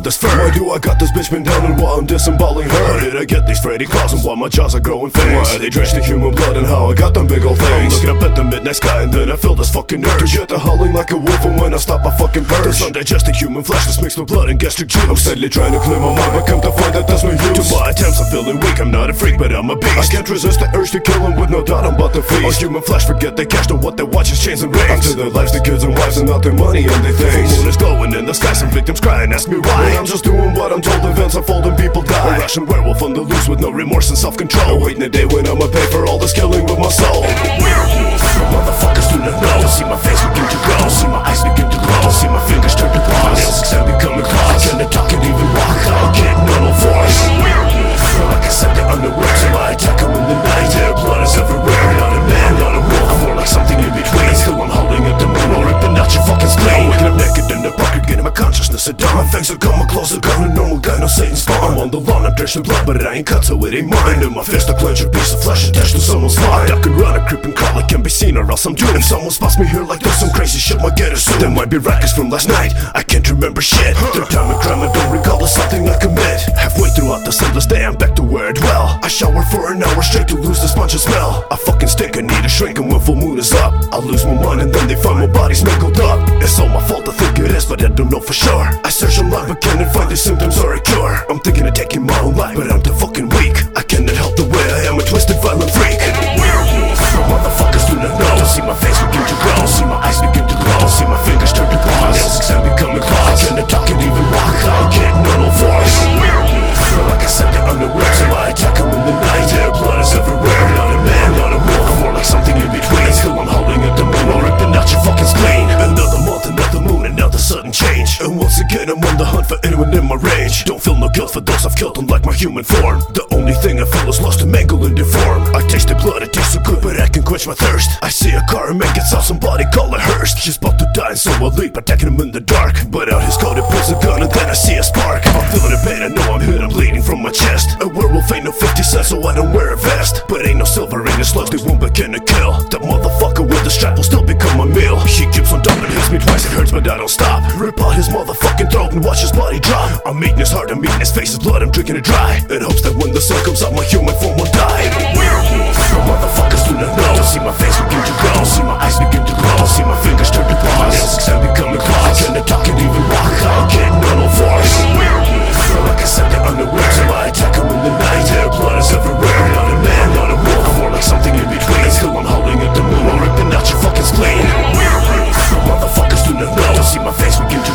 this fur? Why do I got this bitch pinned down and while I'm disemboweling her? How did I get these Freddy claws and why my jaws are growing fangs? Why are they drenched in human blood and how I got them big old things? I'm looking up at the midnight sky and then I feel this fucking urge to get to howling like a wolf, and when I stop I fucking purge. This undigested human flesh that's mixed with blood and gastric juice. I'm steadily trying to clear my mind, but come to find that there's no use. To my attempts I'm feeling weak, I'm not a freak but I'm a beast. I can't resist the urge to kill him with no doubt I'm about to feast. All human flesh forget they cashed on what they watch is chains and rings. After their lives, the kids and wives and not their money and their things. The moon is glowing in the sky, some victims cry and ask me why. When I'm just doing what I'm told, events unfold and people die. A Russian werewolf on the loose with no remorse and self-control, waiting a day when I'ma pay for all this killing with my soul. Werewolf, motherfuckers do not know. See my face begin to grow, see my eyes begin to glow, see my fingers turn to claws, nails extend becoming claws. I can't talk and even walk, I'll get no voice. Werewolf, like I said, they're underwear, so I attack them in the night. Their blood is everywhere, not a man, not a wolf, I'm more like something in between. Still I'm holding at the moon or ripping out your fucking spleen. I'm waking up naked in the bucket, getting my consciousness at dawn. My fangs are coming closer, got a normal guy, no Satan's spawn. I'm on the lawn, I'm drenched in blood, but I ain't cut, so it ain't mine. In my fist I clench a piece of flesh attached to someone's spine. I duck and run, I creep and crawl, I can't be seen or else I'm doomed. If someone spots me here like this, some crazy shit might get us soon. There might be rackets from last night, I can't remember shit. Third time and crime, I don't recall it's something I commit. Halfway throughout this endless day, I'm back to where I dwell. I shower for an hour straight to lose this bunch of smell. I fucking stink, I need a shrink, and when full moon is up I lose my mind and then they find my body snuggled up. It's all my fault, I think it is, but I don't know for sure. I search online but can't find the symptoms or a cure. I'm thinking of taking my own life, but I'm too fucking weak. I cannot help the way I am, a twisted violent freak. Werewolf, motherfuckers do not know. See my face begin to grow, see my eyes begin to glow, see my fingers turn to claws, nails extend becoming claws. I cannot talk and even walk, I'll get no voice. Werewolf, like I said, they're underwear, so I attack them in the night. Their blood is everywhere, not a man, not a wolf, I'm more like something in between. Still I'm holding at the moon or ripping out your fucking spleen. Another month, another moon, another sudden change, and once again I'm on the hunt for anyone in my range. Don't feel no guilt for those I've killed, unlike my human form. The only thing I feel is lost and mangled and deformed. I taste the blood, it tastes so good, but I can quench my thirst. I see a car, a man gets out, somebody call it Hearst. He's about to die, and so I leap, attacking him in the dark. But out his coat, it pulls a gun, and then I see a spark. I'm feeling a pain, I know I'm hit, I'm bleeding from my chest. A werewolf ain't no 50 cents, so I don't wear a vest. But ain't no silver in his slugs, they won't begin to kill. That motherfucker with the strap will still become a meal. He keeps on dumping, hits me twice, it hurts, but I don't stop. Rip out his motherfucking throat and watch his body drop. I'm eating his heart, I'm eating his face, his blood, I'm drinking it dry. In hopes that when the sun comes out, my human form will die. Werewolf, motherfuckers do not know. See my face begin to grow, see my eyes begin to glow, see my fingers turn to claws, nails extend becoming claws. I cannot talk and even walk, I'll get no voice. Werewolf, like I said, they're underwear, so I attack them in the night. Their blood is everywhere, not a man, not a wolf, I'm more like something in between. Still I'm holding at the moon or ripping out your fucking spleen. Werewolf, motherfuckers do not know. See my face begin to